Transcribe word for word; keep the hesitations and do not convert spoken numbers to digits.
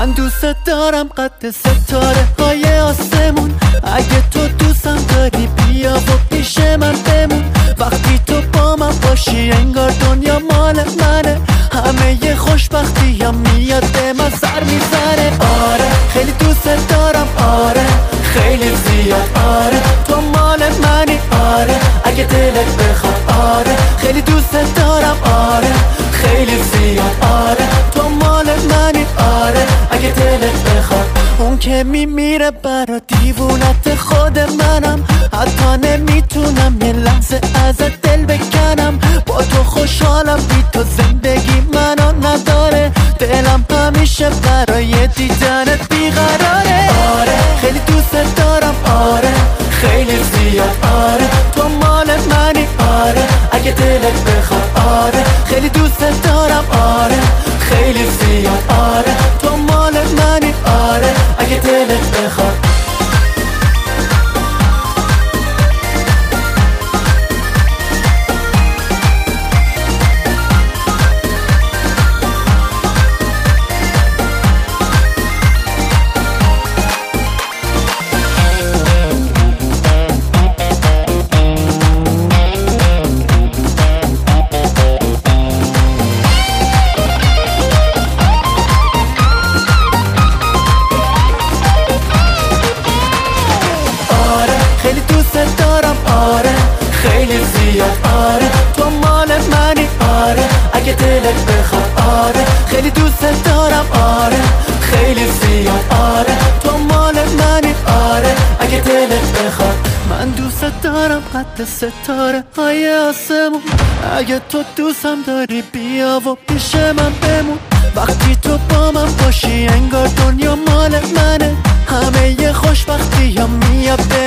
من دوست دارم قد ستاره های آسمون. اگه تو دوستم داری بیا و پیش من بمون. وقتی تو با من باشی انگار دنیا مال منه. همه ی خوشبختی هم میاد به من سر میزنه. آره خیلی دوست دارم، آره خیلی زیاد، آره تو مال منی، آره اگه دلت بخواد، آره خیلی دوست دارم، آره خیلی زیاد، آره تو مال منی، آره اگه دلت بخواد. اون که میمیره برا دیوونت خود منم. حتی نمیتونم یه لحظه ازت دل بکنم. با تو خوشحالم، بی تو زندگی منو نداره. دلم همیشه برای دیدنت بیقراره. آره خیلی دوست دارم، آره خیلی زیاد، آره تو مال منی، آره اگه دلت بخواد، آره خیلی دوست دارم، آره خیلی زیاد، آره تو مال منی، آره اگه دلت بخواد. خیلی زیاد، آره تو مال منی، آره اگه دلت بخواد، آره خیلی دوست دارم، آره خیلی زیاد، آره تو مال منی، آره اگه دلت بخواد. من دوست دارم قد ستاره های آسمون. اگه تو دوستم داری بیا و پیش من بمون. وقتی تو با من باشی انگار دنیا مال منه. همه ی خوشبختی هم میاد به